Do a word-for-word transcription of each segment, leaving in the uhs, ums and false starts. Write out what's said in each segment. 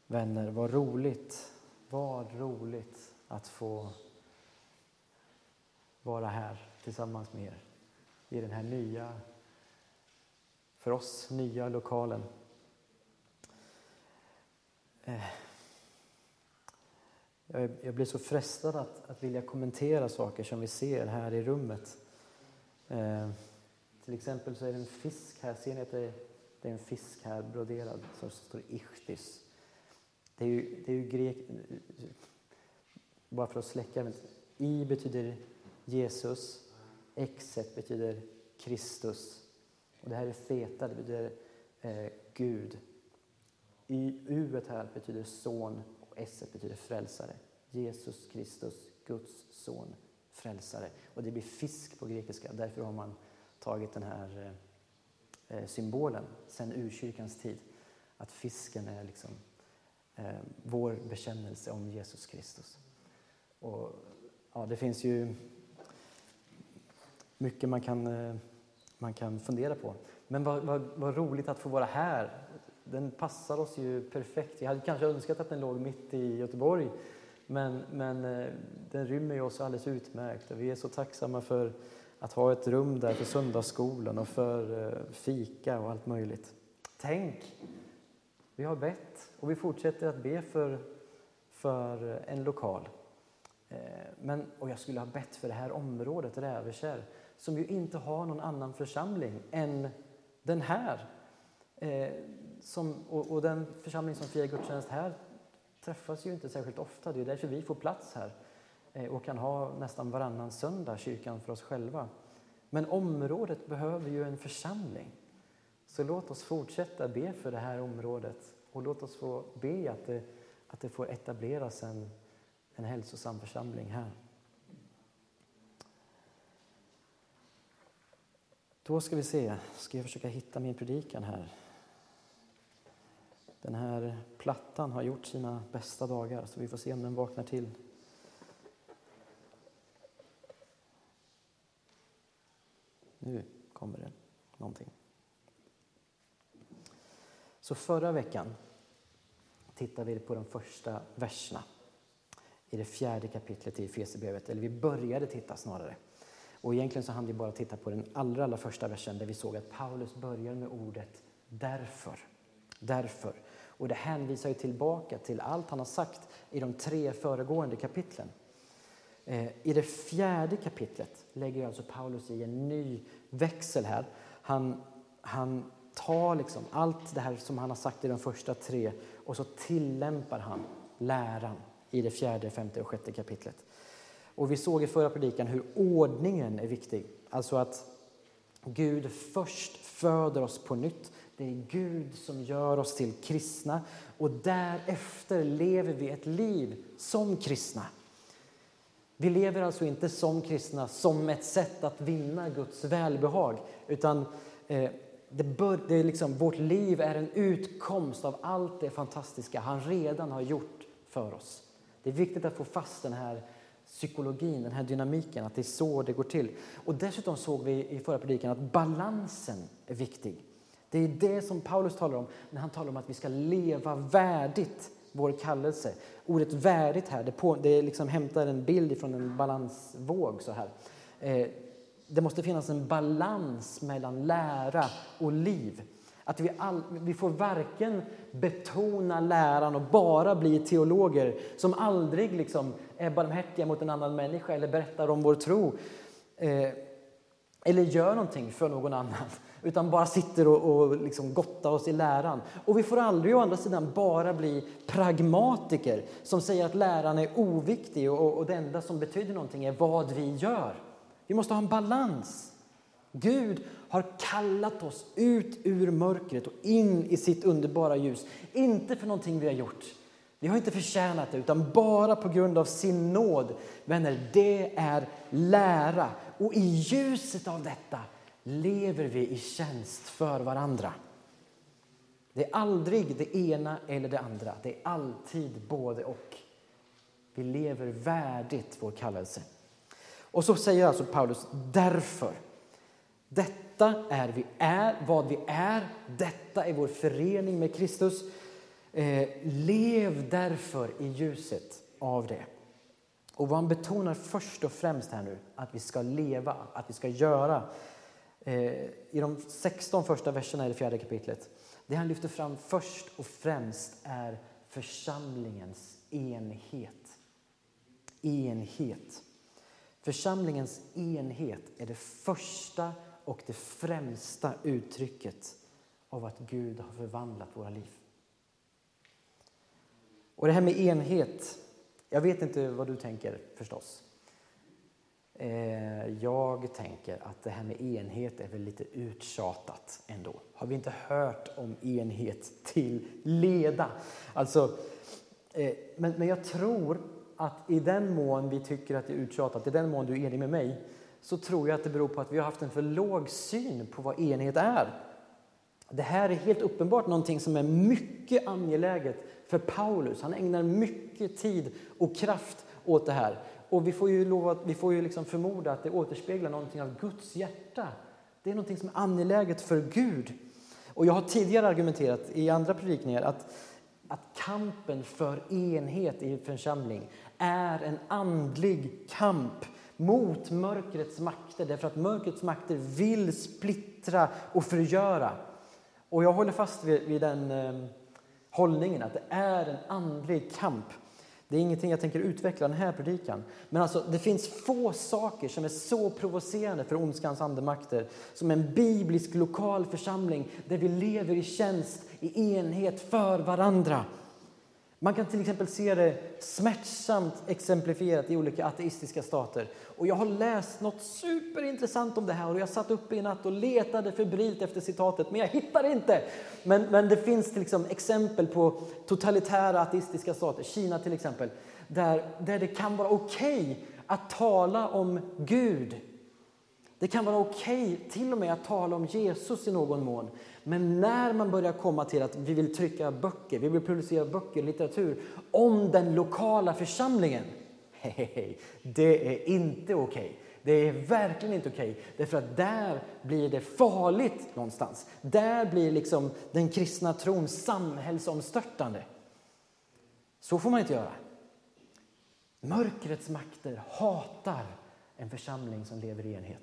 Vänner, vad roligt, vad roligt att få vara här tillsammans med er i den här nya, för oss nya lokalen. Jag blir så frestad att, att vilja kommentera saker som vi ser här i rummet. Eh, till exempel så är det en fisk här, ser ni att det är, det är en fisk här broderad som står ichthys. Det är ju, det är ju grek, bara för att släcka, i betyder Jesus, exet betyder Kristus. Och det här är theta, det betyder eh, Gud. I u här betyder son och s betyder frälsare. Jesus Kristus, Guds son, frälsare. Och det blir fisk på grekiska, därför har man tagit den här eh, symbolen sen urkyrkans tid. Att fisken är liksom eh, vår bekännelse om Jesus Kristus. Och ja, det finns ju mycket man kan, eh, man kan fundera på. Men vad, vad, vad roligt att få vara här. Den passar oss ju perfekt. Jag hade kanske önskat att den låg mitt i Göteborg. Men, men eh, den rymmer ju oss alldeles utmärkt. Och vi är så tacksamma för att ha ett rum där för söndagsskolan och för eh, fika och allt möjligt. Tänk, vi har bett och vi fortsätter att be för, för en lokal. Eh, men, och jag skulle ha bett för det här området, Rävekärr, som ju inte har någon annan församling än den här. Eh, som, och, och den församling som firar gudstjänst här träffas ju inte särskilt ofta. Det är därför vi får plats här eh, och kan ha nästan varannan söndag kyrkan för oss själva. Men området behöver ju en församling. Så låt oss fortsätta be för det här området och låt oss få be att det, att det får etableras en, en hälsosam församling här. Då ska vi se, ska jag försöka hitta min predikan här. Den här plattan har gjort sina bästa dagar, så vi får se om den vaknar till. Nu kommer det någonting. Så förra veckan tittade vi på de första verserna i det fjärde kapitlet i Efesierbrevet. Eller vi började titta snarare. Och egentligen så hann vi bara titta på den allra, allra första versen där vi såg att Paulus börjar med ordet därför. Därför. Och det hänvisar ju tillbaka till allt han har sagt i de tre föregående kapitlen. Eh, I det fjärde kapitlet lägger alltså Paulus i en ny växel här. Han, han tar liksom allt det här som han har sagt i de första tre och så tillämpar han läran i det fjärde, femte och sjätte kapitlet. Och vi såg i förra predikan hur ordningen är viktig. Alltså att Gud först föder oss på nytt. Det är Gud som gör oss till kristna. Och därefter lever vi ett liv som kristna. Vi lever alltså inte som kristna som ett sätt att vinna Guds välbehag. Utan eh, det bör, det är liksom, vårt liv är en utkomst av allt det fantastiska han redan har gjort för oss. Det är viktigt att få fast den här psykologin, den här dynamiken, att det är så det går till. Och dessutom såg vi i förra predikan att balansen är viktig. Det är det som Paulus talar om när han talar om att vi ska leva värdigt vår kallelse. Ordet värdigt här, det, på, det liksom hämtar en bild från en balansvåg så här. Eh, det måste finnas en balans mellan lära och liv. Att vi, all, vi får varken betona läran och bara bli teologer som aldrig liksom är barmhärtiga mot en annan människa eller berättar om vår tro. Eh, eller gör någonting för någon annan. Utan bara sitter och, och liksom gottar oss i läran. Och vi får aldrig å andra sidan bara bli pragmatiker som säger att läran är oviktig och, och det enda som betyder någonting är vad vi gör. Vi måste ha en balans. Gud har kallat oss ut ur mörkret och in i sitt underbara ljus. Inte för någonting vi har gjort. Vi har inte förtjänat det utan bara på grund av sin nåd. Vänner, det är lära. Och i ljuset av detta lever vi i tjänst för varandra. Det är aldrig det ena eller det andra. Det är alltid både och. Vi lever värdigt vår kallelse. Och så säger alltså Paulus, därför. Detta är vi är, vad vi är. Detta är vår förening med Kristus. Eh, lev därför i ljuset av det. Och vad han betonar först och främst här nu, att vi ska leva, att vi ska göra. Eh, I de sexton första verserna i det fjärde kapitlet. Det han lyfter fram först och främst är församlingens enhet. Enhet. Församlingens enhet är det första och det främsta uttrycket av att Gud har förvandlat våra liv. Och det här med enhet, jag vet inte vad du tänker förstås. Eh, jag tänker att det här med enhet är väl lite uttjatat ändå. Har vi inte hört om enhet till leda? Alltså, eh, men, men jag tror att i den mån vi tycker att det är uttjatat, i den mån du är enig med mig, så tror jag att det beror på att vi har haft en för låg syn på vad enhet är. Det här är helt uppenbart någonting som är mycket angeläget för Paulus. Han ägnar mycket tid och kraft åt det här. Och vi får ju, lova, vi får ju liksom förmoda att det återspeglar någonting av Guds hjärta. Det är någonting som är angeläget för Gud. Och jag har tidigare argumenterat i andra predikningar att, att kampen för enhet i en församling är en andlig kamp mot mörkrets makter. Därför att mörkrets makter vill splittra och förgöra. Och jag håller fast vid, vid den eh, hållningen att det är en andlig kamp. Det är ingenting jag tänker utveckla den här predikan. Men alltså, det finns få saker som är så provocerande för ondskans andemakter som en biblisk lokal församling där vi lever i tjänst, i enhet för varandra. Man kan till exempel se det smärtsamt exemplifierat i olika ateistiska stater. Och jag har läst något superintressant om det här och jag satt uppe i natt och letade febrilt efter citatet, men jag hittar inte. Men, men det finns till exempel exempel på totalitära ateistiska stater, Kina till exempel, där, där det kan vara okej att tala om Gud. Det kan vara okej till och med att tala om Jesus i någon mån. Men när man börjar komma till att vi vill trycka böcker, vi vill producera böcker, litteratur om den lokala församlingen. Hej, det är inte okej. Det är verkligen inte okej. Därför att där blir det farligt någonstans. Där blir liksom den kristna tron samhällsomstörtande. Så får man inte göra. Mörkrets makter hatar en församling som lever i enhet.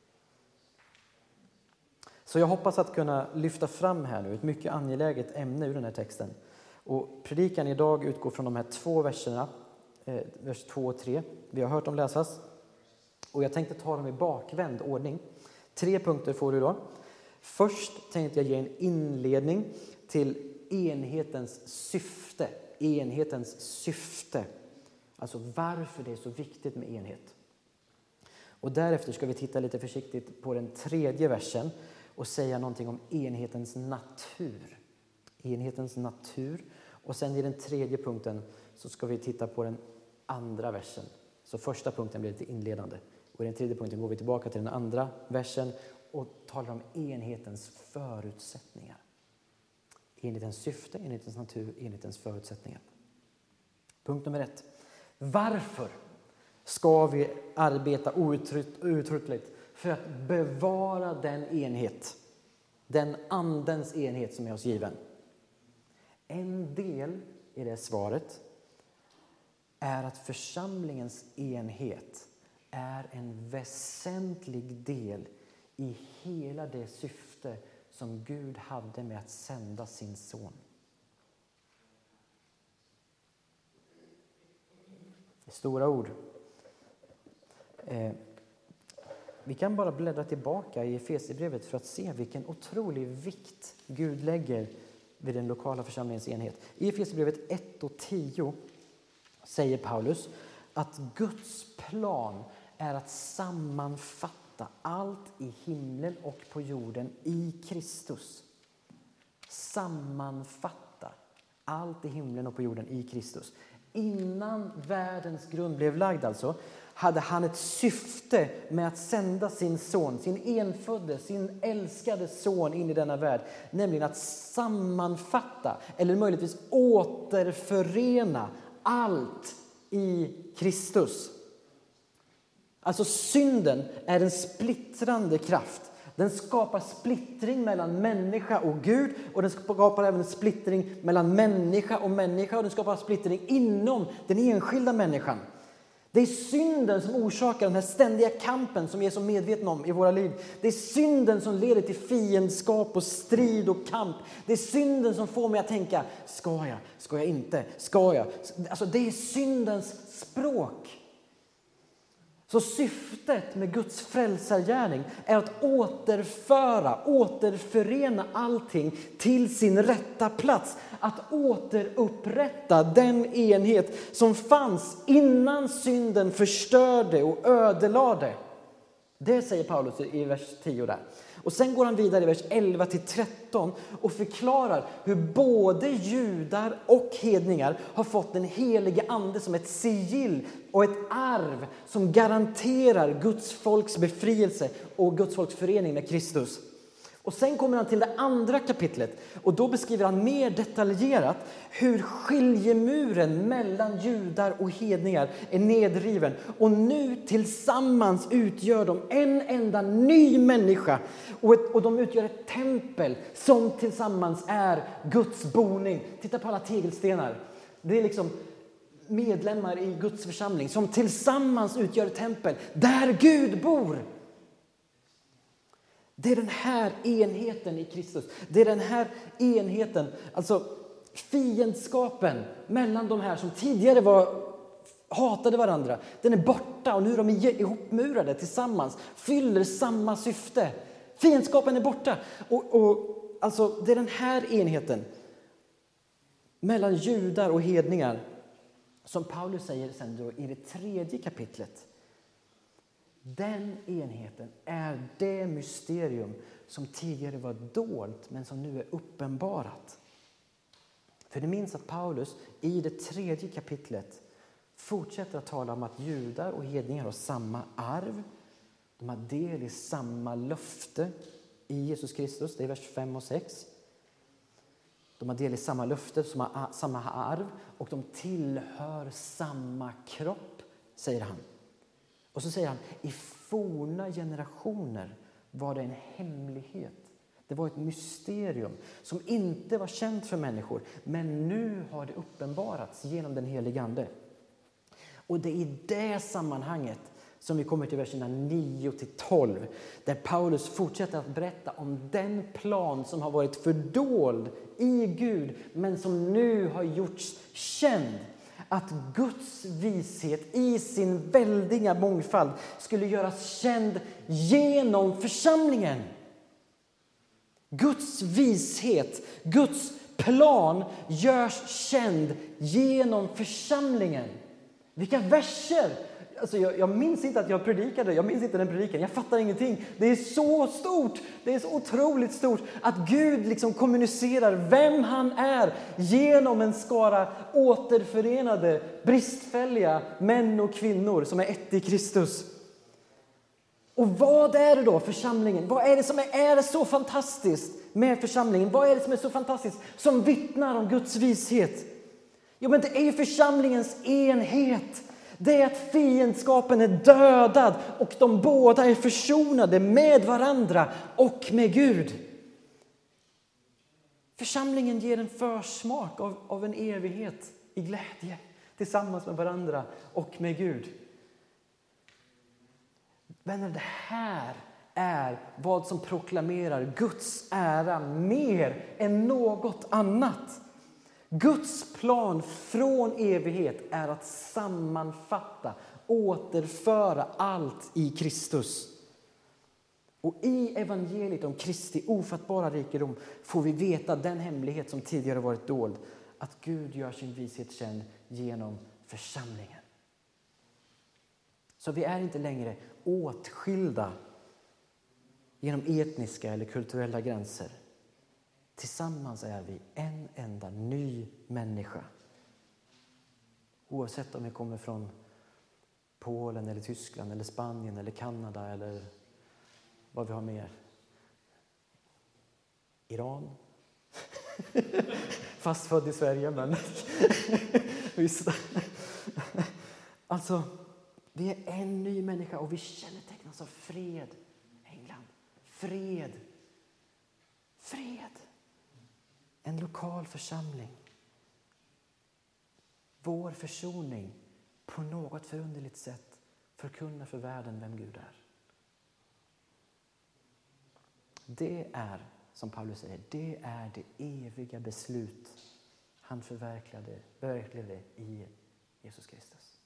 Så jag hoppas att kunna lyfta fram här nu ett mycket angeläget ämne ur den här texten. Och predikan idag utgår från de här två verserna, eh, vers två och tre. Vi har hört dem läsas. Och jag tänkte ta dem i bakvänd ordning. Tre punkter får du då. Först tänkte jag ge en inledning till enhetens syfte. Enhetens syfte. Alltså varför det är så viktigt med enhet. Och därefter ska vi titta lite försiktigt på den tredje versen. Och säga någonting om enhetens natur. Enhetens natur. Och sen i den tredje punkten så ska vi titta på den andra versen. Så första punkten blir lite inledande. Och i den tredje punkten går vi tillbaka till den andra versen. Och talar om enhetens förutsättningar. Enhetens syfte, enhetens natur, enhetens förutsättningar. Punkt nummer ett. Varför ska vi arbeta outtröttligt för att bevara den enhet, den andens enhet som är oss given? En del i det svaret är att församlingens enhet är en väsentlig del i hela det syfte som Gud hade med att sända sin son. Det är stora ord. Eh, vi kan bara bläddra tillbaka i Efesierbrevet för att se vilken otrolig vikt Gud lägger vid den lokala församlingens enhet. I Efesierbrevet ett och tio säger Paulus att Guds plan är att sammanfatta allt i himlen och på jorden i Kristus. Sammanfatta allt i himlen och på jorden i Kristus. Innan världens grund blev lagd alltså, hade han ett syfte med att sända sin son, sin enfödde, sin älskade son in i denna värld. Nämligen att sammanfatta eller möjligtvis återförena allt i Kristus. Alltså synden är en splittrande kraft. Den skapar splittring mellan människa och Gud. Och den skapar även splittring mellan människa och människa. Och den skapar splittring inom den enskilda människan. Det är synden som orsakar den här ständiga kampen som vi är så medvetna om i våra liv. Det är synden som leder till fiendskap och strid och kamp. Det är synden som får mig att tänka, ska jag, ska jag inte, ska jag? Alltså det är syndens språk. Så syftet med Guds frälsargärning är att återföra, återförena allting till sin rätta plats. Att återupprätta den enhet som fanns innan synden förstörde och ödelade. Det säger Paulus i vers tio där. Och sen går han vidare i vers elva till tretton och förklarar hur både judar och hedningar har fått den helige ande som ett sigill och ett arv som garanterar Guds folks befrielse och Guds folks förening med Kristus. Och sen kommer han till det andra kapitlet och då beskriver han mer detaljerat hur skiljemuren mellan judar och hedningar är nedriven. Och nu tillsammans utgör de en enda ny människa och, ett, och de utgör ett tempel som tillsammans är Guds boning. Titta på alla tegelstenar. Det är liksom medlemmar i Guds församling som tillsammans utgör ett tempel där Gud bor. Det är den här enheten i Kristus. Det är den här enheten, alltså fiendskapen mellan de här som tidigare var, hatade varandra. Den är borta och nu är de ihopmurade tillsammans. Fyller samma syfte. Fiendskapen är borta. Och, och, alltså, det är den här enheten mellan judar och hedningar som Paulus säger sen då i det tredje kapitlet. Den enheten är det mysterium som tidigare var dolt men som nu är uppenbarat. För det minns att Paulus i det tredje kapitlet fortsätter att tala om att judar och hedningar har samma arv. De har del i samma löfte i Jesus Kristus, det är vers fem och sex. De har del i samma löfte, som har samma arv och de tillhör samma kropp, säger han. Och så säger han, i forna generationer var det en hemlighet. Det var ett mysterium som inte var känt för människor. Men nu har det uppenbarats genom den helige ande. Och det är i det sammanhanget som vi kommer till verserna nio till tolv. Där Paulus fortsätter att berätta om den plan som har varit fördold i Gud. Men som nu har gjorts känd. Att Guds vishet i sin väldiga mångfald skulle göras känd genom församlingen. Guds vishet, Guds plan görs känd genom församlingen. Vilka verser! Alltså jag, jag minns inte att jag predikade, jag minns inte den predikan, jag fattar ingenting. Det är så stort, det är så otroligt stort att Gud liksom kommunicerar vem han är genom en skara återförenade, bristfälliga män och kvinnor som är ett i Kristus. Och vad är det då församlingen? Vad är det som är, är det så fantastiskt med församlingen? Vad är det som är så fantastiskt som vittnar om Guds vishet? Jo, men det är ju församlingens enhet. Det är att fiendskapen är dödad och de båda är försonade med varandra och med Gud. Församlingen ger en försmak av, av en evighet i glädje tillsammans med varandra och med Gud. Vänner, det här är vad som proklamerar Guds ära mer än något annat. Guds plan från evighet är att sammanfatta, återföra allt i Kristus. Och i evangeliet om Kristi ofattbara rikedom får vi veta den hemlighet som tidigare varit dold. Att Gud gör sin vishet känd genom församlingen. Så vi är inte längre åtskilda genom etniska eller kulturella gränser. Tillsammans är vi en enda ny människa. Oavsett om vi kommer från Polen eller Tyskland eller Spanien eller Kanada eller vad vi har mer. Iran. Fast född i Sverige, men visst. Alltså, vi är en ny människa och vi kännetecknas av fred. England. fred. Fred. En lokal församling. Vår försoning på något förunderligt sätt förkunnar för världen vem Gud är. Det är, som Paulus säger, det är det eviga beslut han förverkligade, förverkligade i Jesus Kristus.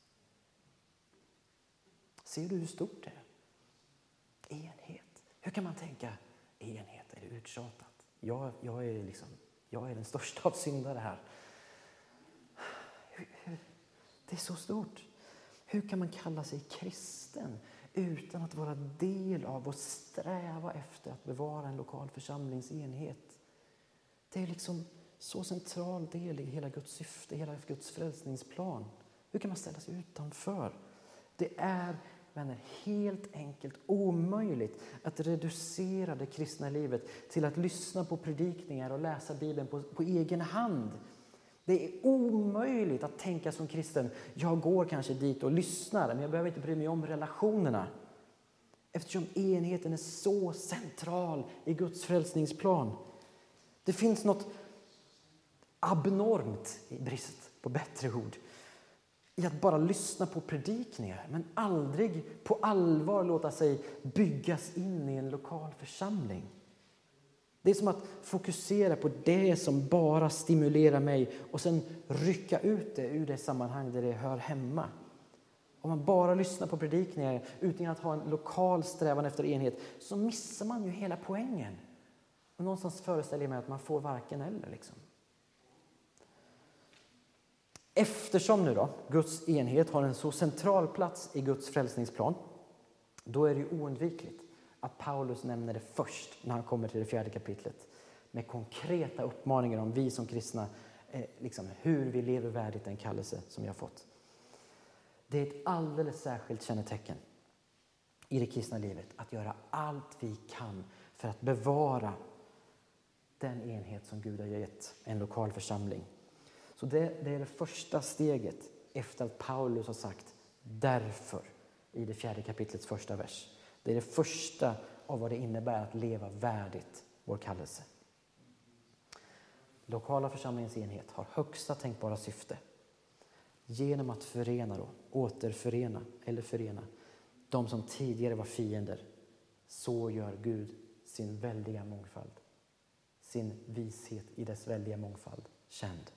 Ser du hur stort det är? Enhet. Hur kan man tänka enhet? Är det uttjatat? Jag, jag, är liksom, jag är den största av syndare här. Hur, hur, det är så stort. Hur kan man kalla sig kristen utan att vara del av och sträva efter att bevara en lokal församlingsenhet? Det är liksom så central del i hela Guds syfte, hela Guds frälsningsplan. Hur kan man ställa sig utanför? Det är, vänner, helt enkelt omöjligt att reducera det kristna livet till att lyssna på predikningar och läsa Bibeln på, på egen hand. Det är omöjligt att tänka som kristen. Jag går kanske dit och lyssnar, men jag behöver inte bry mig om relationerna. Eftersom enheten är så central i Guds frälsningsplan. Det finns något abnormt, i brist på bättre ord, i att bara lyssna på predikningar, men aldrig på allvar låta sig byggas in i en lokal församling. Det är som att fokusera på det som bara stimulerar mig och sen rycka ut det ur det sammanhang där det hör hemma. Om man bara lyssnar på predikningar utan att ha en lokal strävan efter enhet, så missar man ju hela poängen. Och någonstans föreställer jag mig att man får varken eller liksom. Eftersom nu då Guds enhet har en så central plats i Guds frälsningsplan, då är det ju oundvikligt att Paulus nämner det först när han kommer till det fjärde kapitlet. Med konkreta uppmaningar om vi som kristna, eh, liksom, hur vi lever värdigt den kallelse som jag har fått. Det är ett alldeles särskilt kännetecken i det kristna livet att göra allt vi kan för att bevara den enhet som Gud har gett en lokal församling. Så det, det är det första steget efter att Paulus har sagt därför i det fjärde kapitlets första vers. Det är det första av vad det innebär att leva värdigt vår kallelse. Lokala församlingens enhet har högsta tänkbara syfte. Genom att förena då, återförena eller förena de som tidigare var fiender, så gör Gud sin väldiga mångfald, sin vishet i dess väldiga mångfald känd.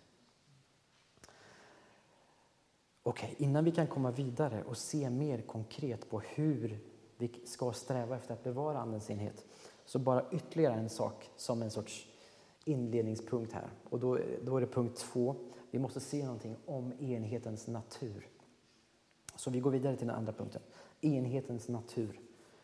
Okej, innan vi kan komma vidare och se mer konkret på hur vi ska sträva efter att bevara andens enhet, så bara ytterligare en sak som en sorts inledningspunkt här. Och då, då är det punkt två. Vi måste se någonting om enhetens natur. Så vi går vidare till den andra punkten. Enhetens natur.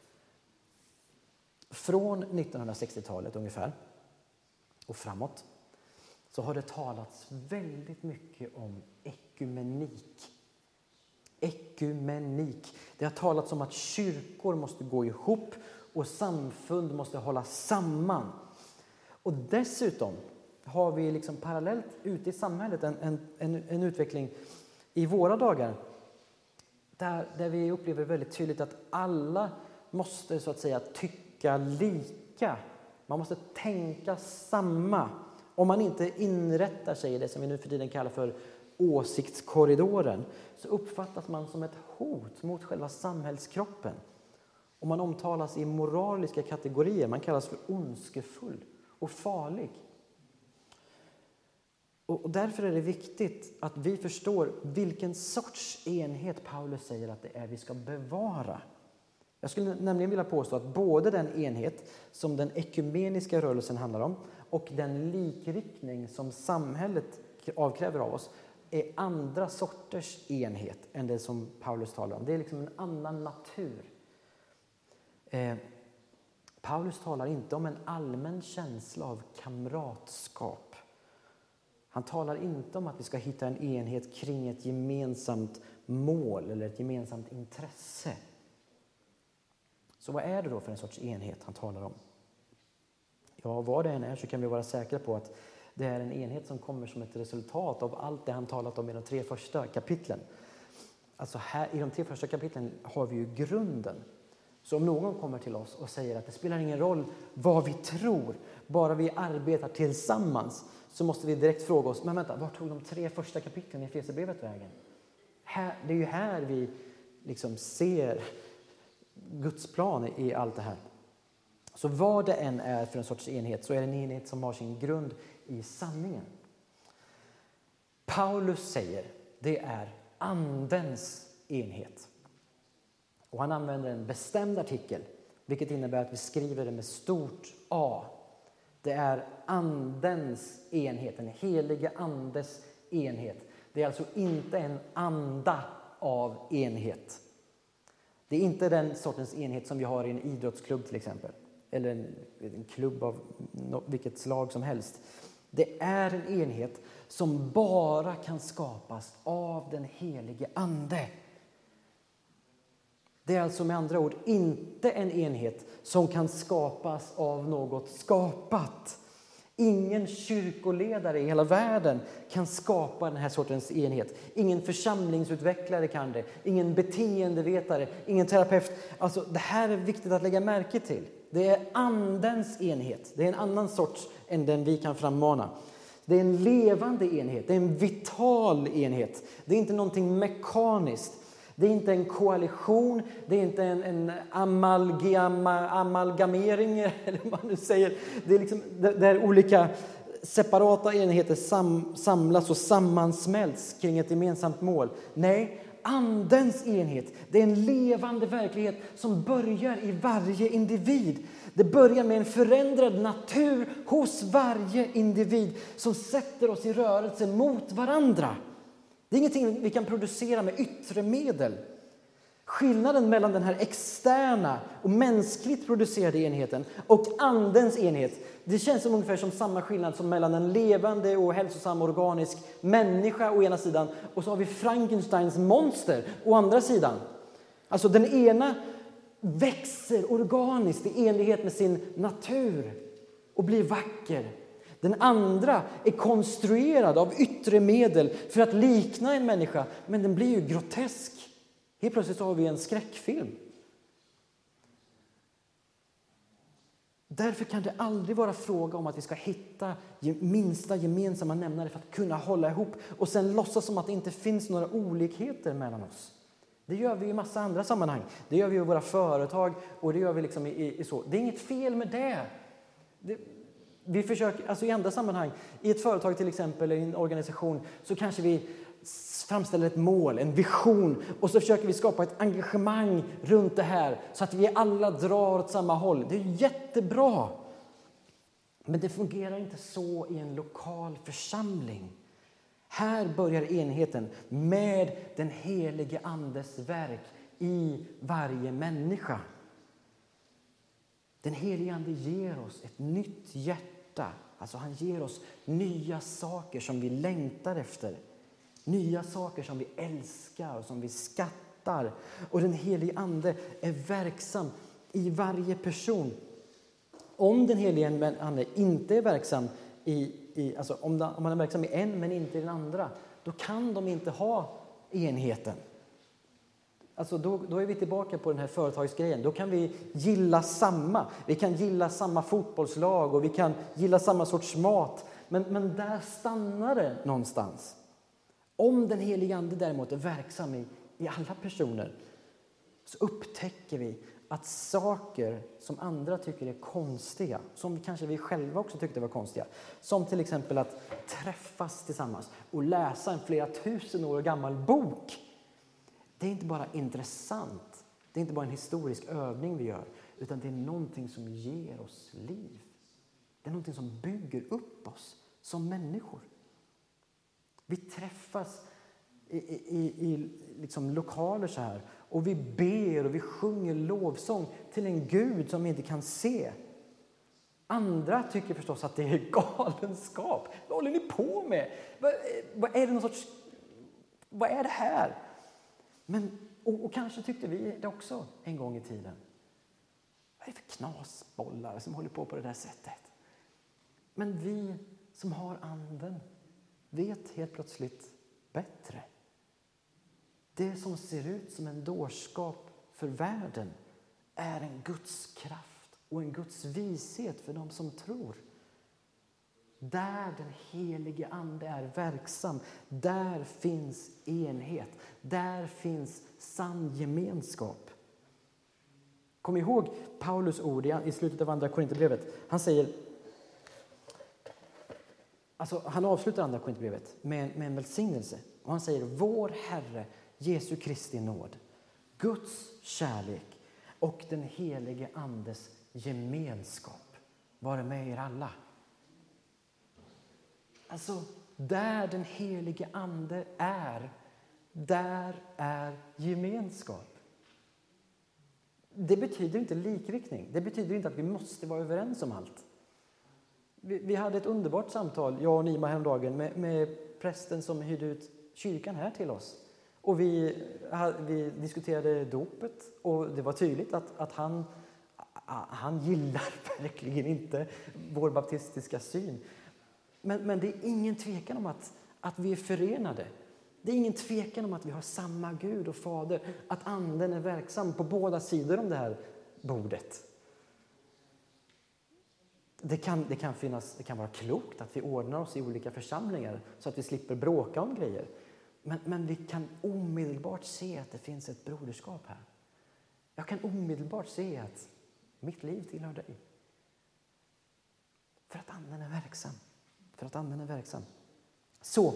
Från nittonhundrasextiotalet ungefär och framåt så har det talats väldigt mycket om ekumenik. Ekumenik. Det har talats om att kyrkor måste gå ihop och samfund måste hålla samman. Och dessutom har vi liksom parallellt ute i samhället en, en, en, en utveckling i våra dagar där, där vi upplever väldigt tydligt att alla måste så att säga tycka lika. Man måste tänka samma. Om man inte inrättar sig i det som vi nu för tiden kallar för åsiktskorridoren, så uppfattas man som ett hot mot själva samhällskroppen. Och man omtalas i moraliska kategorier. Man kallas för ondskefull och farlig. Och därför är det viktigt att vi förstår vilken sorts enhet Paulus säger att det är vi ska bevara. Jag skulle nämligen vilja påstå att både den enhet som den ekumeniska rörelsen handlar om och den likriktning som samhället avkräver av oss är andra sorters enhet än det som Paulus talar om. Det är liksom en annan natur. Eh, Paulus talar inte om en allmän känsla av kamratskap. Han talar inte om att vi ska hitta en enhet kring ett gemensamt mål eller ett gemensamt intresse. Så vad är det då för en sorts enhet han talar om? Ja, vad det än är så kan vi vara säkra på att det är en enhet som kommer som ett resultat av allt det han talat om i de tre första kapitlen. Alltså här, i de tre första kapitlen har vi ju grunden Så om någon kommer till oss och säger att det spelar ingen roll vad vi tror, bara vi arbetar tillsammans, så måste vi direkt fråga oss, men vänta, var tog de tre första kapitlen i Efesierbrevet vägen? Här, det är ju här vi liksom ser Guds plan i allt det här. Så vad det än är för en sorts enhet, så är det en enhet som har sin grund i sanningen. Paulus säger, det är andens enhet. Och han använder en bestämd artikel, vilket innebär att vi skriver det med stort A. Det är andens enhet, en helige andes enhet. Det är alltså inte en anda av enhet. Det är inte den sortens enhet som vi har i en idrottsklubb till exempel. Eller en, en klubb av vilket slag som helst. Det är en enhet som bara kan skapas av den helige ande. Det är alltså med andra ord inte en enhet som kan skapas av något skapat. Ingen kyrkoledare i hela världen kan skapa den här sortens enhet. Ingen församlingsutvecklare kan det. Ingen beteendevetare, ingen terapeut. Alltså det här är viktigt att lägga märke till. Det är andens enhet. Det är en annan sorts än den vi kan frammana. Det är en levande enhet. Det är en vital enhet. Det är inte någonting mekaniskt. Det är inte en koalition, det är inte en, en amalgama, amalgamering eller vad man nu säger. Det är liksom där olika separata enheter sam, samlas och sammansmälts kring ett gemensamt mål. Nej, andens enhet, det är en levande verklighet som börjar i varje individ. Det börjar med en förändrad natur hos varje individ som sätter oss i rörelse mot varandra. Det är ingenting vi kan producera med yttre medel. Skillnaden mellan den här externa och mänskligt producerade enheten och andens enhet, det känns som ungefär som samma skillnad som mellan en levande och hälsosam organisk människa å ena sidan och så har vi Frankensteins monster å andra sidan. Alltså den ena växer organiskt i enlighet med sin natur och blir vacker. Den andra är konstruerad av yttre medel för att likna en människa, men den blir ju grotesk. Helt plötsligt så har vi en skräckfilm. Därför kan det aldrig vara fråga om att vi ska hitta minsta gemensamma nämnare för att kunna hålla ihop och sen låtsas som att det inte finns några olikheter mellan oss. Det gör vi i massa andra sammanhang. Det gör vi i våra företag och det gör vi liksom i, i, i så. Det är inget fel med det. Det Vi försöker, alltså i andra sammanhang, i ett företag till exempel, eller i en organisation, så kanske vi framställer ett mål, en vision, och så försöker vi skapa ett engagemang runt det här så att vi alla drar åt samma håll. Det är jättebra. Men det fungerar inte så i en lokal församling. Här börjar enheten med den helige andes verk i varje människa. Den helige ande ger oss ett nytt hjärta. Alltså han ger oss nya saker som vi längtar efter. Nya saker som vi älskar och som vi skattar. Och den helige ande är verksam i varje person. Om den helige ande inte är verksam i, i alltså om, om man är verksam i en men inte i den andra, då kan de inte ha enheten. Alltså då, då är vi tillbaka på den här företagsgrejen. Då kan vi gilla samma. Vi kan gilla samma fotbollslag och vi kan gilla samma sorts mat. Men, men där stannar det någonstans. Om den helige ande däremot är verksam i, i alla personer, så upptäcker vi att saker som andra tycker är konstiga, som kanske vi själva också tyckte var konstiga, som till exempel att träffas tillsammans och läsa en flera tusen år gammal bok. Det är inte bara intressant, det är inte bara en historisk övning vi gör, utan det är någonting som ger oss liv. Det är någonting som bygger upp oss som människor. Vi träffas i, i, i liksom lokaler så här och vi ber och vi sjunger lovsång till en Gud som vi inte kan se. Andra tycker förstås att det är galenskap. Vad håller ni på med? Vad, vad är det någon sorts, vad är det här? Men, och, och kanske tyckte vi det också en gång i tiden. Vad är det för knasbollar som håller på på det där sättet? Men vi som har anden vet helt plötsligt bättre. Det som ser ut som en dårskap för världen är en Guds kraft och en Guds vishet för de som tror. Där den helige ande är verksam, där finns enhet. Där finns sann gemenskap. Kom ihåg Paulus ord i slutet av andra Korinthierbrevet. Han säger, alltså han avslutar andra Korinthierbrevet med, med en välsignelse. Och han säger, vår Herre Jesu Kristi nåd, Guds kärlek och den helige andes gemenskap vare med er alla. Alltså, där den helige ande är, där är gemenskap. Det betyder inte likriktning. Det betyder inte att vi måste vara överens om allt. Vi, vi hade ett underbart samtal, jag och Nima häromdagen, med, med prästen som hyrde ut kyrkan här till oss. Och vi, vi diskuterade dopet och det var tydligt att, att han, han gillar verkligen inte vår baptistiska syn. Men, men det är ingen tvekan om att, att vi är förenade. Det är ingen tvekan om att vi har samma Gud och Fader. Att anden är verksam på båda sidor om det här bordet. Det kan, det kan, finnas, det kan vara klokt att vi ordnar oss i olika församlingar så att vi slipper bråka om grejer. Men, men vi kan omedelbart se att det finns ett broderskap här. Jag kan omedelbart se att mitt liv tillhör dig. För att anden är verksam. För att anden är verksam. Så,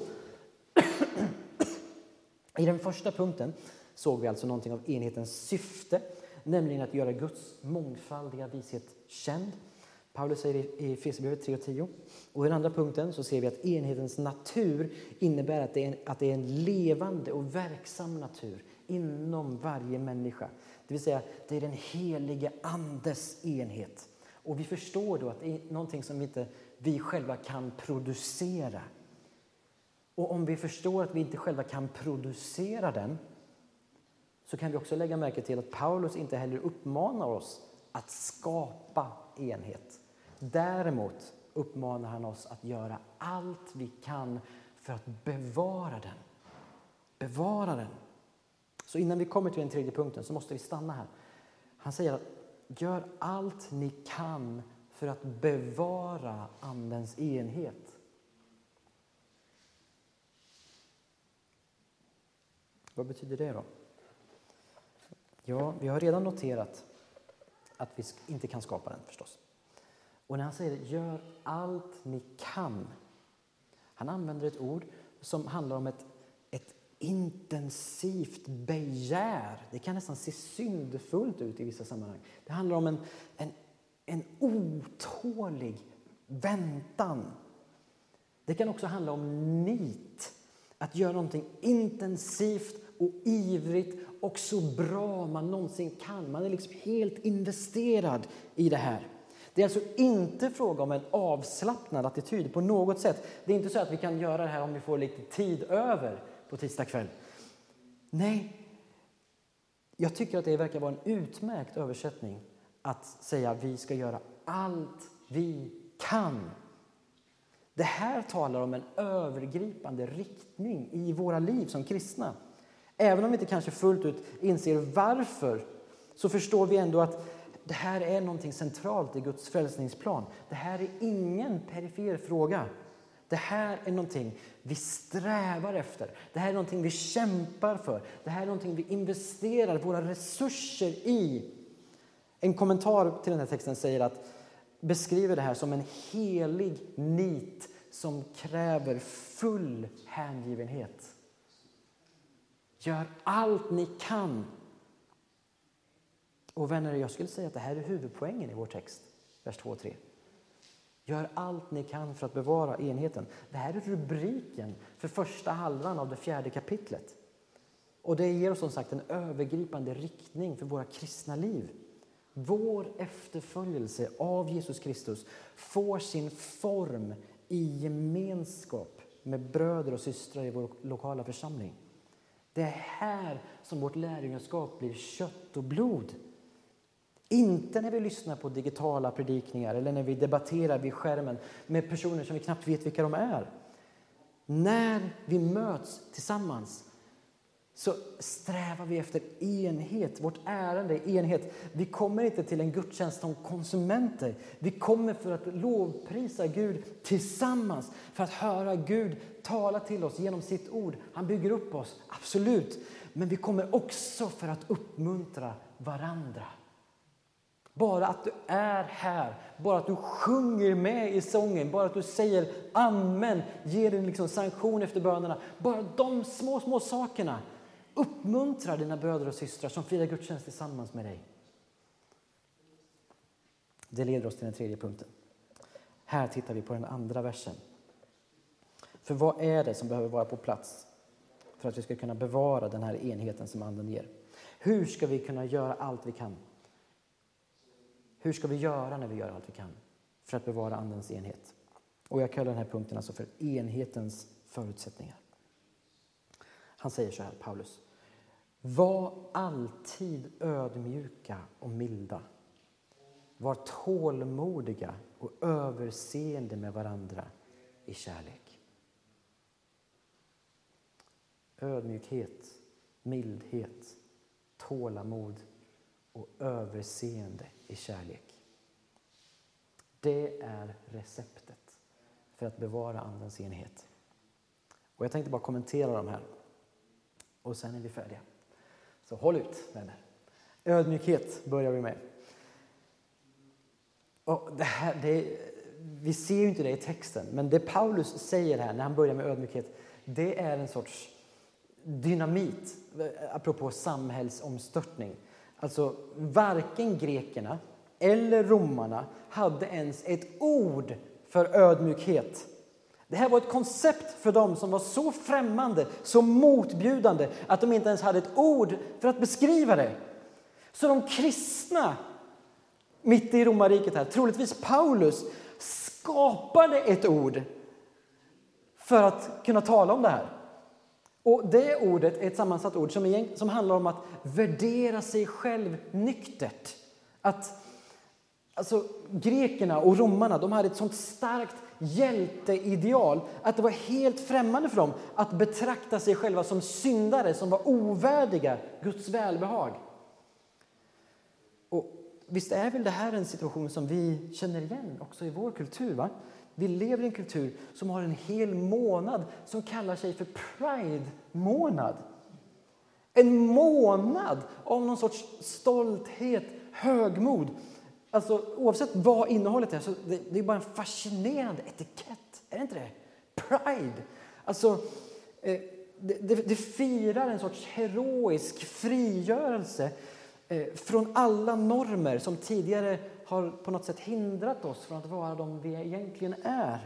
i den första punkten såg vi alltså någonting av enhetens syfte. Nämligen att göra Guds mångfaldiga vishet känd. Paulus säger i Efesierbrevet tre och tio. Och i den andra punkten så ser vi att enhetens natur innebär att det är en, att det är en levande och verksam natur inom varje människa. Det vill säga, det är den helige andes enhet. Och vi förstår då att det är någonting som vi inte vi själva kan producera. Och om vi förstår att vi inte själva kan producera den, så kan vi också lägga märke till att Paulus inte heller uppmanar oss att skapa enhet. Däremot uppmanar han oss att göra allt vi kan för att bevara den. Bevara den. Så innan vi kommer till den tredje punkten så måste vi stanna här. Han säger att gör allt ni kan för att bevara andens enhet. Vad betyder det då? Ja, vi har redan noterat att vi inte kan skapa den förstås. Och när han säger gör allt ni kan. Han använder ett ord som handlar om ett, ett intensivt begär. Det kan nästan se syndfullt ut i vissa sammanhang. Det handlar om en, en, en otålig väntan. Det kan också handla om nit. Att göra någonting intensivt och ivrigt och så bra man någonsin kan. Man är liksom helt investerad i det här. Det är alltså inte fråga om en avslappnad attityd på något sätt. Det är inte så att vi kan göra det här om vi får lite tid över på tisdag kväll. Nej, jag tycker att det verkar vara en utmärkt översättning att säga att vi ska göra allt vi kan. Det här talar om en övergripande riktning i våra liv som kristna. Även om vi inte kanske fullt ut inser varför, så förstår vi ändå att det här är någonting centralt i Guds frälsningsplan. Det här är ingen perifer fråga. Det här är någonting vi strävar efter. Det här är någonting vi kämpar för. Det här är någonting vi investerar våra resurser i. En kommentar till den här texten säger att beskriver det här som en helig nit som kräver full hängivenhet. Gör allt ni kan. Och vänner, jag skulle säga att det här är huvudpoängen i vår text. Vers två och tre. Gör allt ni kan för att bevara enheten. Det här är rubriken för första halvan av det fjärde kapitlet. Och det ger oss som sagt en övergripande riktning för våra kristna liv. Vår efterföljelse av Jesus Kristus får sin form i gemenskap med bröder och systrar i vår lokala församling. Det är här som vårt lärjungaskap blir kött och blod. Inte när vi lyssnar på digitala predikningar eller när vi debatterar vid skärmen med personer som vi knappt vet vilka de är. När vi möts tillsammans så strävar vi efter enhet. Vårt ärende är enhet. Vi kommer inte till en gudstjänst som konsumenter. Vi kommer för att lovprisa Gud tillsammans. För att höra Gud tala till oss genom sitt ord. Han bygger upp oss, absolut. Men vi kommer också för att uppmuntra varandra. Bara att du är här, bara att du sjunger med i sången, bara att du säger amen, ger en liksom sanktion efter bönerna. Bara de små, små sakerna uppmuntrar dina bröder och systrar som firar gudstjänst tillsammans med dig. Det leder oss till den tredje punkten. Här tittar vi på den andra versen. För vad är det som behöver vara på plats för att vi ska kunna bevara den här enheten som anden ger? Hur ska vi kunna göra allt vi kan? Hur ska vi göra när vi gör allt vi kan för att bevara andens enhet? Och jag kallar den här punkten alltså för enhetens förutsättningar. Han säger så här, Paulus. Var alltid ödmjuka och milda. Var tålmodiga och överseende med varandra i kärlek. Ödmjukhet, mildhet, tålamod och överseende i kärlek. Det är receptet för att bevara andens enhet. Och jag tänkte bara kommentera de här. Och sen är vi färdiga. Så håll ut, vänner. Ödmjukhet börjar vi med. Och det här, det, vi ser ju inte det i texten. Men det Paulus säger här när han börjar med ödmjukhet. Det är en sorts dynamit. Apropå samhällsomstörtning. Alltså varken grekerna eller romarna hade ens ett ord för ödmjukhet. Det här var ett koncept för dem som var så främmande, så motbjudande att de inte ens hade ett ord för att beskriva det. Så de kristna mitt i romarriket här, troligtvis Paulus, skapade ett ord för att kunna tala om det här. Och det ordet är ett sammansatt ord som, som handlar om att värdera sig själv nyktert. Att alltså, grekerna och romarna, de hade ett sånt starkt hjälteideal att det var helt främmande för dem att betrakta sig själva som syndare som var ovärdiga Guds välbehag. Och visst är väl det här en situation som vi känner igen också i vår kultur, va? Vi lever i en kultur som har en hel månad som kallar sig för Pride-månad. En månad av någon sorts stolthet, högmod. Alltså oavsett vad innehållet är så det, det är bara en fascinerande etikett. Är det inte det? Pride. Alltså eh, det, det, det firar en sorts heroisk frigörelse eh, från alla normer som tidigare har på något sätt hindrat oss från att vara de vi egentligen är.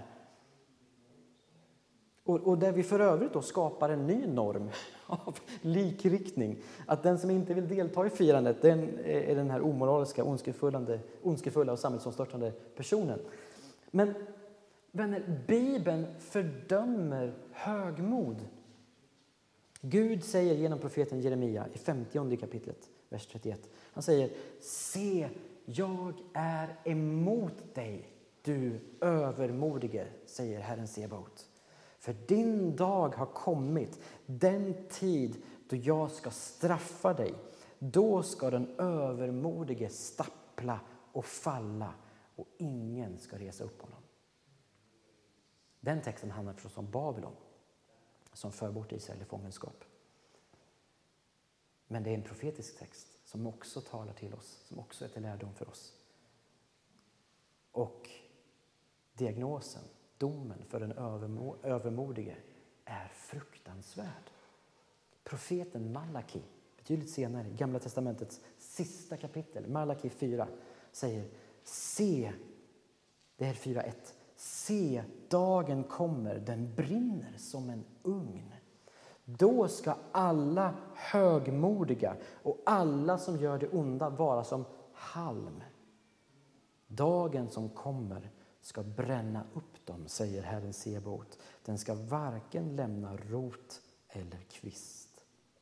Och, och där vi för övrigt då skapar en ny norm av likriktning. Att den som inte vill delta i firandet, den är den här omoraliska, ondskefulla, ondskefulla och samhällsomstörtande personen. Men vänner, Bibeln fördömer högmod. Gud säger genom profeten Jeremia i femtionde kapitlet, vers trettioett. Han säger, se, jag är emot dig, du övermodige, säger Herren Sebaot. För din dag har kommit, den tid då jag ska straffa dig. Då ska den övermodige stappla och falla och ingen ska resa upp honom. Den texten handlar förstås om Babylon som för bort Israel i fångenskap. Men det är en profetisk text som också talar till oss, som också är till lärdom för oss. Och diagnosen, domen för den övermodige är fruktansvärd. Profeten Malaki, betydligt senare, Gamla testamentets sista kapitel, Malaki fyra, säger, se, det är fyra ett, se, dagen kommer, den brinner som en ugn. Då ska alla högmodiga och alla som gör det onda vara som halm. Dagen som kommer ska bränna upp dem, säger Herren Sebaot. Den ska varken lämna rot eller kvist.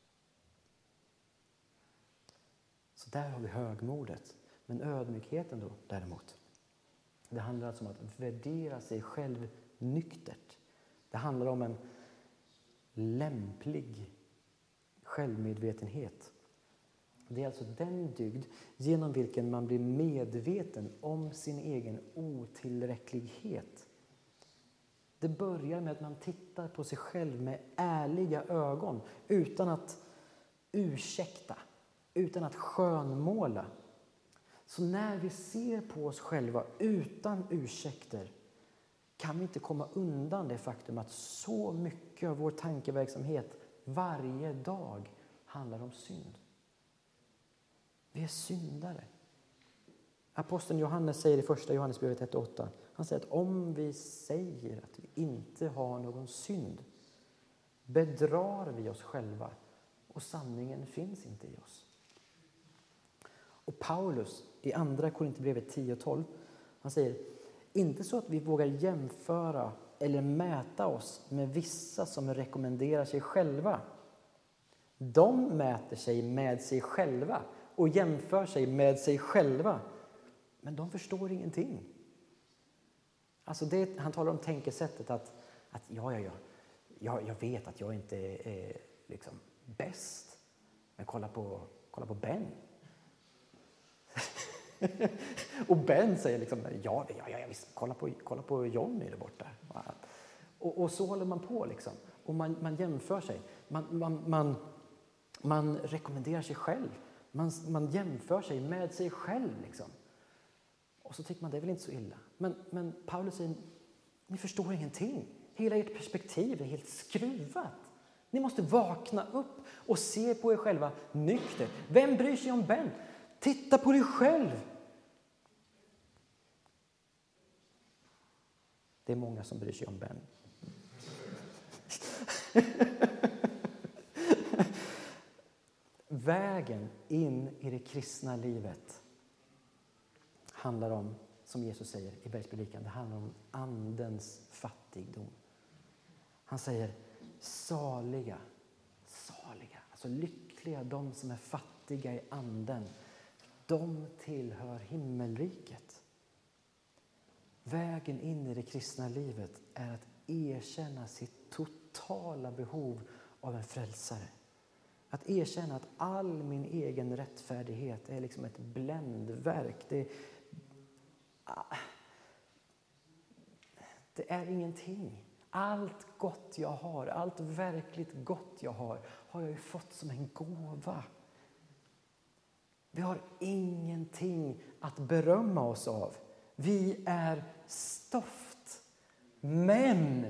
Så där har vi högmodet. Men ödmjukheten då däremot. Det handlar alltså om att värdera sig själv nyktert. Det handlar om en lämplig självmedvetenhet. Det är alltså den dygd genom vilken man blir medveten om sin egen otillräcklighet. Det börjar med att man tittar på sig själv med ärliga ögon utan att ursäkta, utan att skönmåla. Så när vi ser på oss själva utan ursäkter kan vi inte komma undan det faktum att så mycket av vår tankeverksamhet varje dag handlar om synd. Vi är syndare. Aposteln Johannes säger i första Johannesbrevet ett åtta. Han säger att om vi säger att vi inte har någon synd bedrar vi oss själva och sanningen finns inte i oss. Och Paulus i andra Korinthierbrevet tio tolv, han säger inte så att vi vågar jämföra eller mäta oss med vissa som rekommenderar sig själva. De mäter sig med sig själva och jämför sig med sig själva. Men de förstår ingenting. Alltså det, han talar om tänkesättet att, att ja, ja, ja, jag, jag vet att jag inte är liksom bäst. Men kolla på, kolla på Ben. Och Ben säger liksom, ja, ja, ja visst, kolla på, kolla på Johnny där borta. Och, och så håller man på liksom. Och man, man jämför sig. Man, man, man, man rekommenderar sig själv. Man, man jämför sig med sig själv liksom. Och så tycker man det är väl inte så illa. Men, men Paulus säger, ni förstår ingenting. Hela ert perspektiv är helt skruvat. Ni måste vakna upp och se på er själva nykter. Vem bryr sig om Ben? Titta på dig själv. Det är många som bryr sig om Ben. Vägen in i det kristna livet handlar om, som Jesus säger i bergspredikan, det handlar om andens fattigdom. Han säger saliga, saliga, alltså lyckliga de som är fattiga i anden. De tillhör himmelriket. Vägen in i det kristna livet är att erkänna sitt totala behov av en frälsare. Att erkänna att all min egen rättfärdighet är liksom ett bländverk. Det, det är ingenting. Allt gott jag har, allt verkligt gott jag har, har jag ju fått som en gåva. Vi har ingenting att berömma oss av. Vi är stoft. Men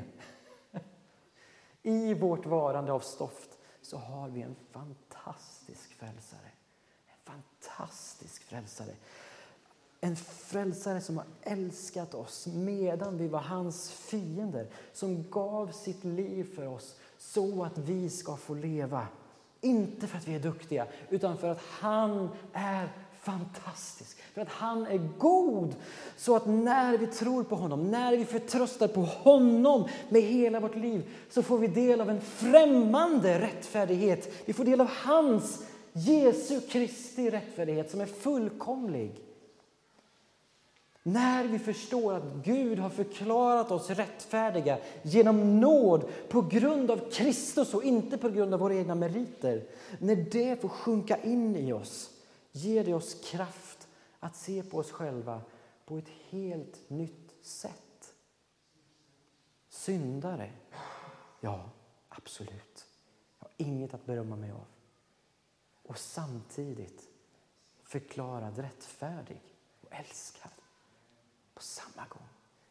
i vårt varande av stoft så har vi en fantastisk frälsare. En fantastisk frälsare. En frälsare som har älskat oss medan vi var hans fiender. Som gav sitt liv för oss så att vi ska få leva. Inte för att vi är duktiga utan för att han är fantastisk. För att han är god. Så att när vi tror på honom, när vi förtröstar på honom med hela vårt liv så får vi del av en främmande rättfärdighet. Vi får del av hans, Jesu Kristi rättfärdighet som är fullkomlig. När vi förstår att Gud har förklarat oss rättfärdiga genom nåd på grund av Kristus och inte på grund av våra egna meriter. När det får sjunka in i oss ger det oss kraft att se på oss själva på ett helt nytt sätt. Syndare? Ja, absolut. Jag har inget att berömma mig av. Och samtidigt förklarad rättfärdig och älskad. På samma gång.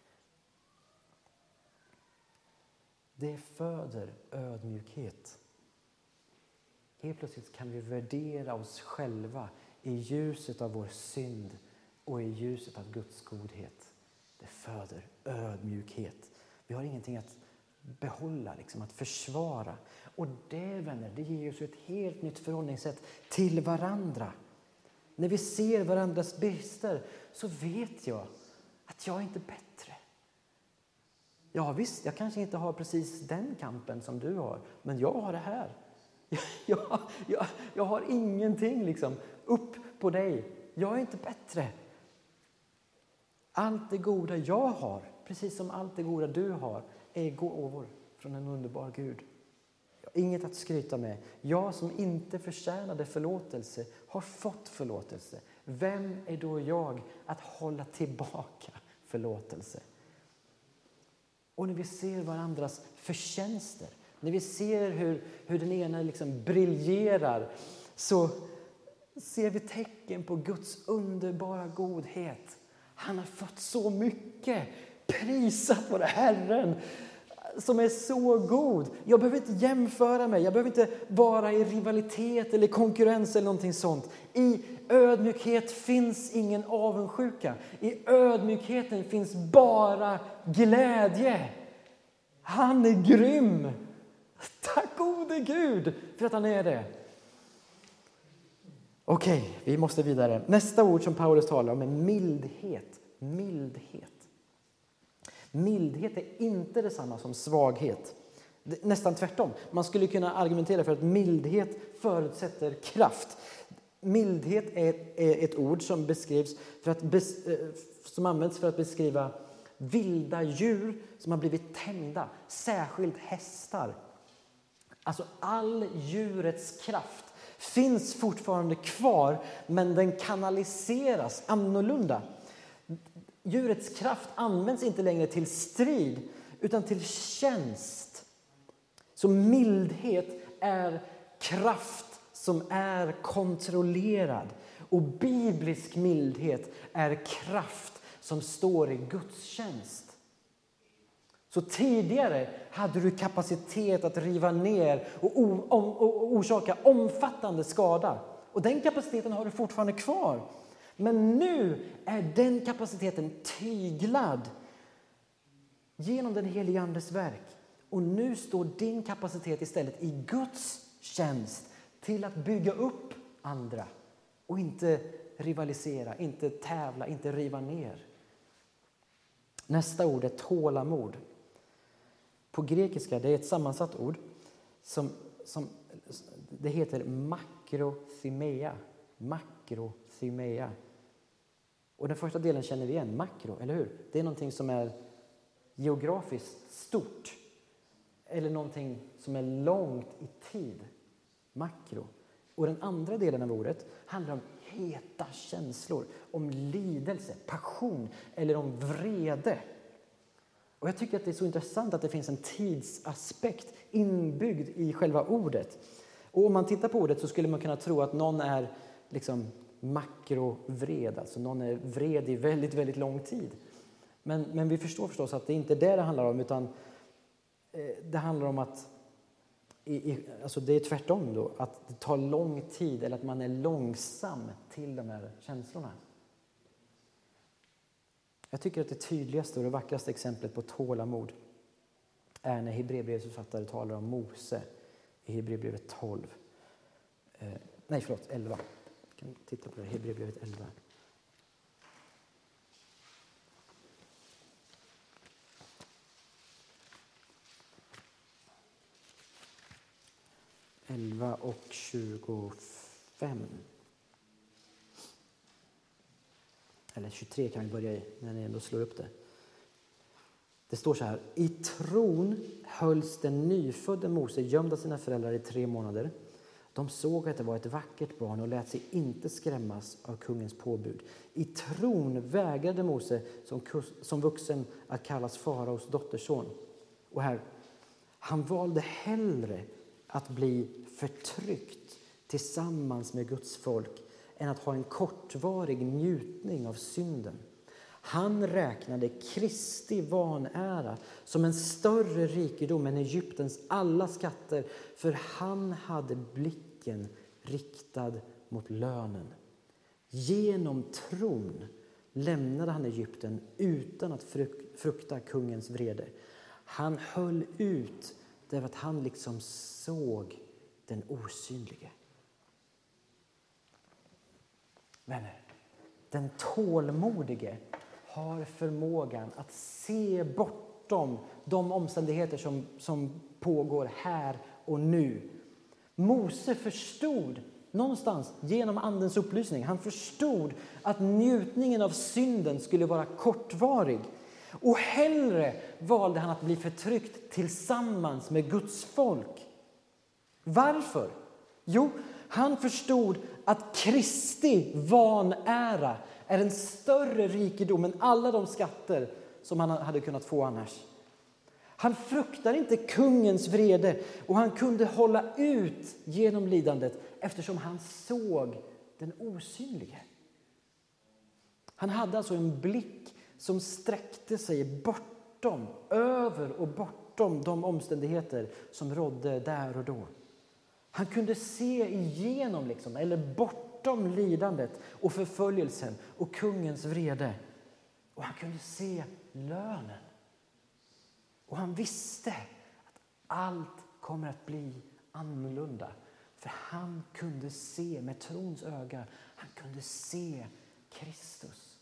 Det föder ödmjukhet. Helt plötsligt kan vi värdera oss själva i ljuset av vår synd och i ljuset av Guds godhet. Det föder ödmjukhet. Vi har ingenting att behålla, liksom, att försvara. Och det, vänner, det ger oss ett helt nytt förhållningssätt till varandra. När vi ser varandras brister så vet jag att jag är inte bättre. Ja visst, jag kanske inte har precis den kampen som du har. Men jag har det här. Jag, jag, jag, jag har ingenting liksom upp på dig. Jag är inte bättre. Allt det goda jag har, precis som allt det goda du har, är gåvor från en underbar Gud. Jag inget att skryta med. Jag som inte förtjänade förlåtelse har fått förlåtelse. Vem är då jag att hålla tillbaka förlåtelse? Och när vi ser varandras förtjänster, när vi ser hur, hur den ena liksom briljerar, så ser vi tecken på Guds underbara godhet. Han har fått så mycket. Prisat vare Herren som är så god. Jag behöver inte jämföra mig. Jag behöver inte vara i rivalitet eller konkurrens eller någonting sånt. I ödmjukhet finns ingen avundsjuka. I ödmjukheten finns bara glädje. Han är grym. Tack gode Gud för att han är det. Okej, vi måste vidare. Nästa ord som Paulus talar om är mildhet. Mildhet. Mildhet är inte detsamma som svaghet. Nästan tvärtom. Man skulle kunna argumentera för att mildhet förutsätter kraft. Mildhet är ett ord som beskrivs för att bes, som används för att beskriva vilda djur som har blivit tämjda, särskilt hästar. Alltså all djurets kraft finns fortfarande kvar, men den kanaliseras annorlunda. Djurets kraft används inte längre till strid utan till tjänst. Så mildhet är kraft som är kontrollerad. Och biblisk mildhet är kraft som står i Guds tjänst. Så tidigare hade du kapacitet att riva ner och, o- om, och orsaka omfattande skada. Och den kapaciteten har du fortfarande kvar. Men nu är den kapaciteten tyglad genom den helige Andes verk. Och nu står din kapacitet istället i Guds tjänst till att bygga upp andra. Och inte rivalisera, inte tävla, inte riva ner. Nästa ord är tålamod. På grekiska, det är ett sammansatt ord som, som det heter makrothymeia. Makrothymeia. Och den första delen känner vi igen, makro, eller hur? Det är någonting som är geografiskt stort. Eller någonting som är långt i tid. Makro. Och den andra delen av ordet handlar om heta känslor. Om lidelse, passion eller om vrede. Och jag tycker att det är så intressant att det finns en tidsaspekt inbyggd i själva ordet. Och om man tittar på ordet så skulle man kunna tro att någon är liksom makrovred. Alltså någon är vred i väldigt, väldigt lång tid. Men, men vi förstår förstås att det inte är det det handlar om, utan eh, det handlar om att i, i, alltså det är tvärtom då, att det tar lång tid eller att man är långsam till de här känslorna. Jag tycker att det tydligaste och det vackraste exemplet på tålamod är när Hebreerbrevets författare talar om Mose i Hebreerbrevet tolv. Eh, nej, förlåt, elva. Jag kan titta på det, Hebreerbrevet elva. elva och tjugofem. Eller tjugotre kan vi börja i när ni ändå slår upp det. Det står så här. I tron hölls den nyfödde Mose gömd av sina föräldrar i tre månader. De såg att det var ett vackert barn och lät sig inte skrämmas av kungens påbud. I tron vägrade Mose som, som vuxen att kallas faraos dotterson. Och här, han valde hellre att bli förtryckt tillsammans med Guds folk än att ha en kortvarig njutning av synden. Han räknade Kristi vanära som en större rikedom än Egyptens alla skatter, för han hade blicken riktad mot lönen. Genom tron lämnade han Egypten utan att frukta kungens vrede. Han höll ut därför att han liksom såg den osynlige. Vänner, den tålmodige har förmågan att se bortom de omständigheter som, som pågår här och nu. Mose förstod någonstans genom andens upplysning. Han förstod att njutningen av synden skulle vara kortvarig. Och hellre valde han att bli förtryckt tillsammans med Guds folk. Varför? Jo, han förstod att Kristi vanära är en större rikedom än alla de skatter som han hade kunnat få annars. Han fruktar inte kungens vrede och han kunde hålla ut genom lidandet eftersom han såg den osynlige. Han hade alltså en blick som sträckte sig bortom, över och bortom de omständigheter som rådde där och då. Han kunde se igenom, liksom, eller bortom lidandet och förföljelsen och kungens vrede. Och han kunde se lönen. Och han visste att allt kommer att bli annorlunda. För han kunde se med trons öga, han kunde se Kristus.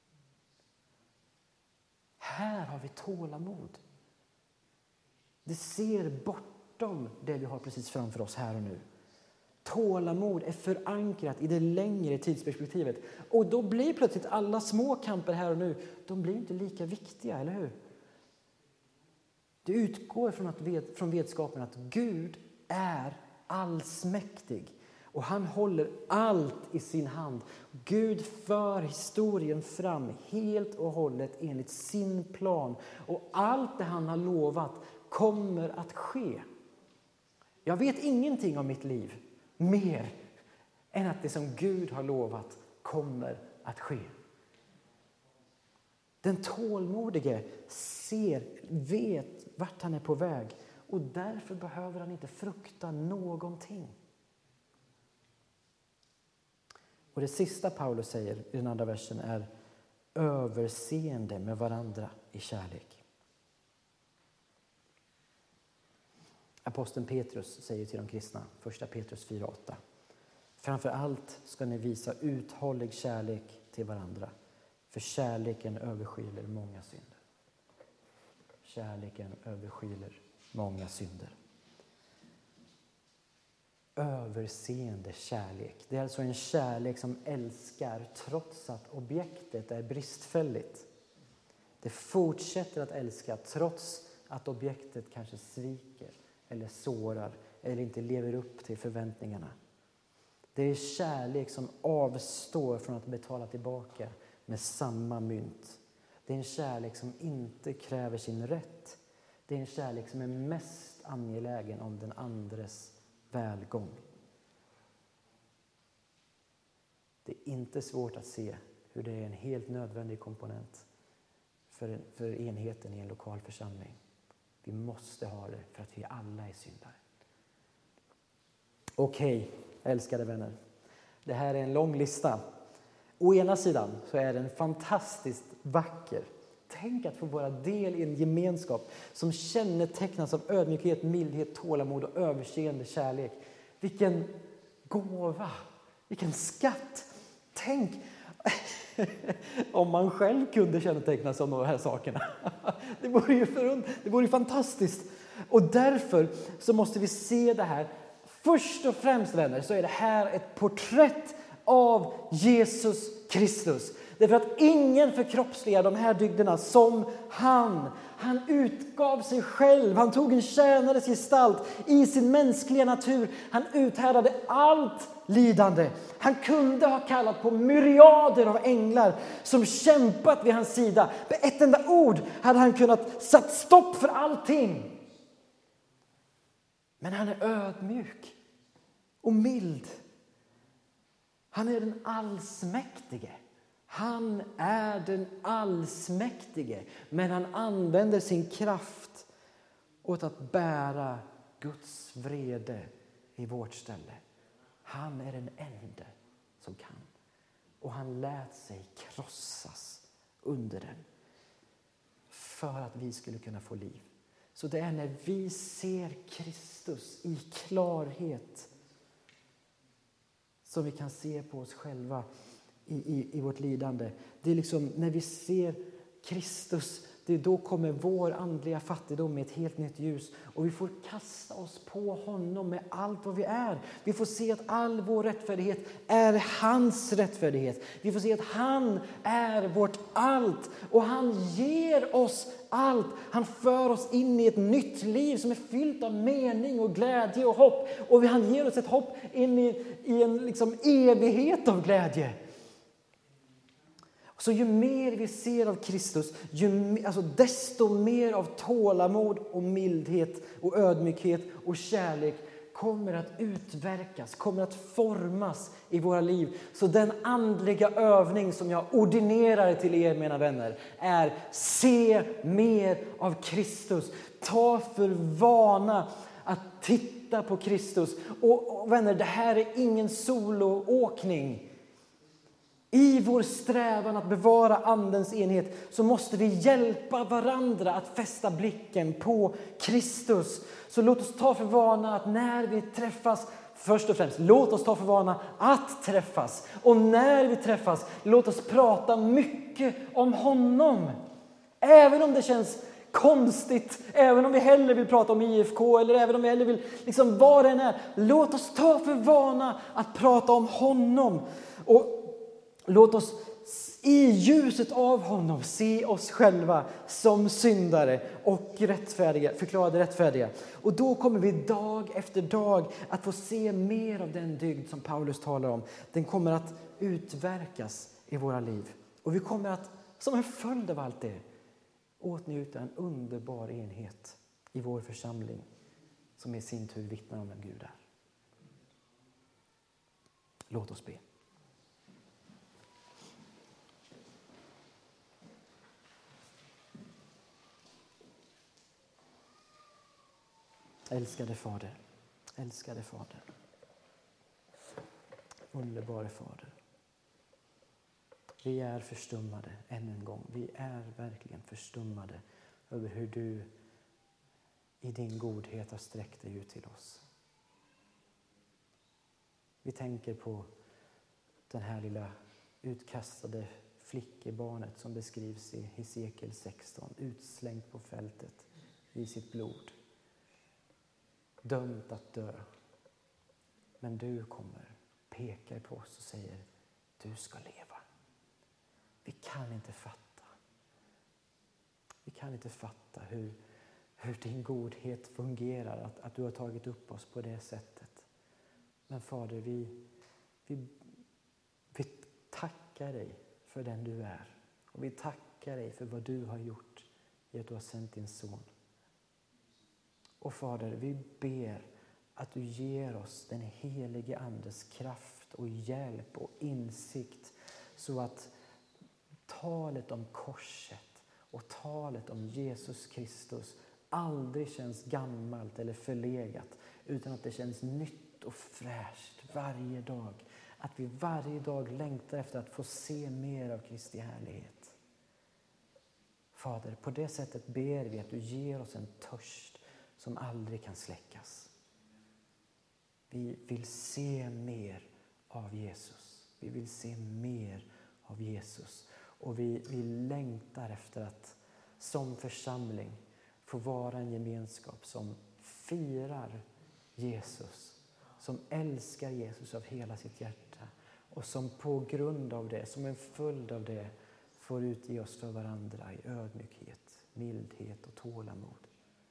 Här har vi tålamod. Det ser bortom det vi har precis framför oss här och nu. Tålamod är förankrat i det längre tidsperspektivet. Och då blir plötsligt alla små kamper här och nu, de blir inte lika viktiga, eller hur? Det utgår från, att, från vetskapen att Gud är allsmäktig. Och han håller allt i sin hand. Gud för historien fram helt och hållet enligt sin plan. Och allt det han har lovat kommer att ske. Jag vet ingenting om mitt liv mer än att det som Gud har lovat kommer att ske. Den tålmodige ser, vet vart han är på väg. Och därför behöver han inte frukta någonting. Och det sista Paulus säger i den andra versen är överseende med varandra i kärlek. Aposteln Petrus säger till de kristna, första Petrus fyra åtta. Framför allt ska ni visa uthållig kärlek till varandra. För kärleken överskyler många synder. Kärleken överskyler många synder. Överseende kärlek. Det är alltså en kärlek som älskar trots att objektet är bristfälligt. Det fortsätter att älska trots att objektet kanske sviker eller sårar eller inte lever upp till förväntningarna. Det är kärlek som avstår från att betala tillbaka med samma mynt. Det är en kärlek som inte kräver sin rätt. Det är en kärlek som är mest angelägen om den andres välgång. Det är inte svårt att se hur det är en helt nödvändig komponent för, för enheten i en lokal församling. Vi måste ha det för att vi alla är syndare. Okej, älskade vänner. Det här är en lång lista. Å ena sidan så är den fantastiskt vacker. Tänk att få vara del i en gemenskap som kännetecknas av ödmjukhet, mildhet, tålamod och överseende kärlek. Vilken gåva, vilken skatt. Tänk om man själv kunde kännetecknas av de här sakerna. Det vore ju förund- det vore ju fantastiskt. Och därför så måste vi se det här. Först och främst, vänner, så är det här ett porträtt av Jesus Kristus. Därför att ingen förkroppsligar de här dygderna som han. Han utgav sig själv. Han tog en tjänares gestalt i sin mänskliga natur. Han uthärdade allt lidande. Han kunde ha kallat på myriader av änglar som kämpat vid hans sida. Med ett enda ord hade han kunnat satt stopp för allting. Men han är ödmjuk och mild. Han är den allsmäktige. Han är den allsmäktige. Men han använder sin kraft åt att bära Guds vrede i vårt ställe. Han är den enda som kan. Och han lät sig krossas under den. För att vi skulle kunna få liv. Så det är när vi ser Kristus i klarhet som vi kan se på oss själva i, i, i vårt lidande. Det är liksom när vi ser Kristus det då kommer vår andliga fattigdom med ett helt nytt ljus. Och vi får kasta oss på honom med allt vad vi är. Vi får se att all vår rättfärdighet är hans rättfärdighet. Vi får se att han är vårt allt. Och han ger oss allt. Han för oss in i ett nytt liv som är fyllt av mening och glädje och hopp. Och han ger oss ett hopp in i, i en liksom evighet av glädje. Så ju mer vi ser av Kristus, ju, alltså desto mer av tålamod och mildhet och ödmjukhet och kärlek kommer att utverkas, kommer att formas i våra liv. Så den andliga övning som jag ordinerar till er, mina vänner, är: se mer av Kristus. Ta för vana att titta på Kristus. Och, och vänner, det här är ingen soloåkning. I vår strävan att bevara andens enhet så måste vi hjälpa varandra att fästa blicken på Kristus. Så låt oss ta för vana att när vi träffas, först och främst, låt oss ta för vana att träffas. Och när vi träffas, låt oss prata mycket om honom. Även om det känns konstigt, även om vi hellre vill prata om I F K eller även om vi hellre vill, liksom vad det än är. Låt oss ta för vana att prata om honom. Och låt oss i ljuset av honom se oss själva som syndare och rättfärdiga, förklarade rättfärdiga. Och då kommer vi dag efter dag att få se mer av den dygd som Paulus talar om. Den kommer att utverkas i våra liv. Och vi kommer att, som en följd av allt det, åtnjuta en underbar enhet i vår församling som i sin tur vittnar om vem Gud är. Låt oss be. Älskade Fader, älskade Fader, underbara Fader. Vi är förstummade än en gång. Vi är verkligen förstummade över hur du i din godhet har sträckt dig ut till oss. Vi tänker på den här lilla utkastade flickebarnet som beskrivs i Hesekiel sexton, utslängt på fältet i sitt blod. Dömt att dö. Men du kommer, pekar på oss och säger: du ska leva. Vi kan inte fatta. Vi kan inte fatta hur, hur din godhet fungerar. Att, att du har tagit upp oss på det sättet. Men Fader, vi, vi, vi tackar dig för den du är. Och vi tackar dig för vad du har gjort i att du har sänt din son. Och Fader, vi ber att du ger oss den helige andes kraft och hjälp och insikt så att talet om korset och talet om Jesus Kristus aldrig känns gammalt eller förlegat, utan att det känns nytt och fräscht varje dag. Att vi varje dag längtar efter att få se mer av Kristi härlighet. Fader, på det sättet ber vi att du ger oss en törst som aldrig kan släckas. Vi vill se mer av Jesus. Vi vill se mer av Jesus. Och vi, vi längtar efter att som församling få vara en gemenskap som firar Jesus. Som älskar Jesus av hela sitt hjärta. Och som på grund av det, som en följd av det, får utge oss för varandra i ödmjukhet, mildhet och tålamod.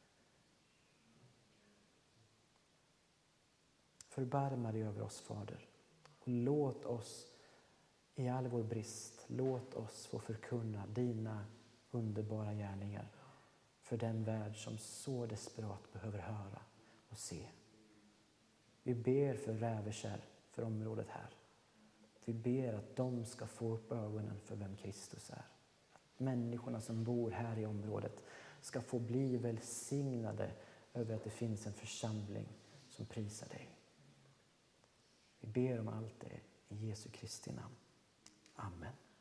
Förbarma dig över oss, Fader. Och låt oss i all vår brist, låt oss få förkunna dina underbara gärningar för den värld som så desperat behöver höra och se. Vi ber för Rävekärr, för området här. Vi ber att de ska få upp ögonen för vem Kristus är. Att människorna som bor här i området ska få bli välsignade över att det finns en församling som prisar dig. Vi ber om allt det i Jesu Kristi namn. Amen.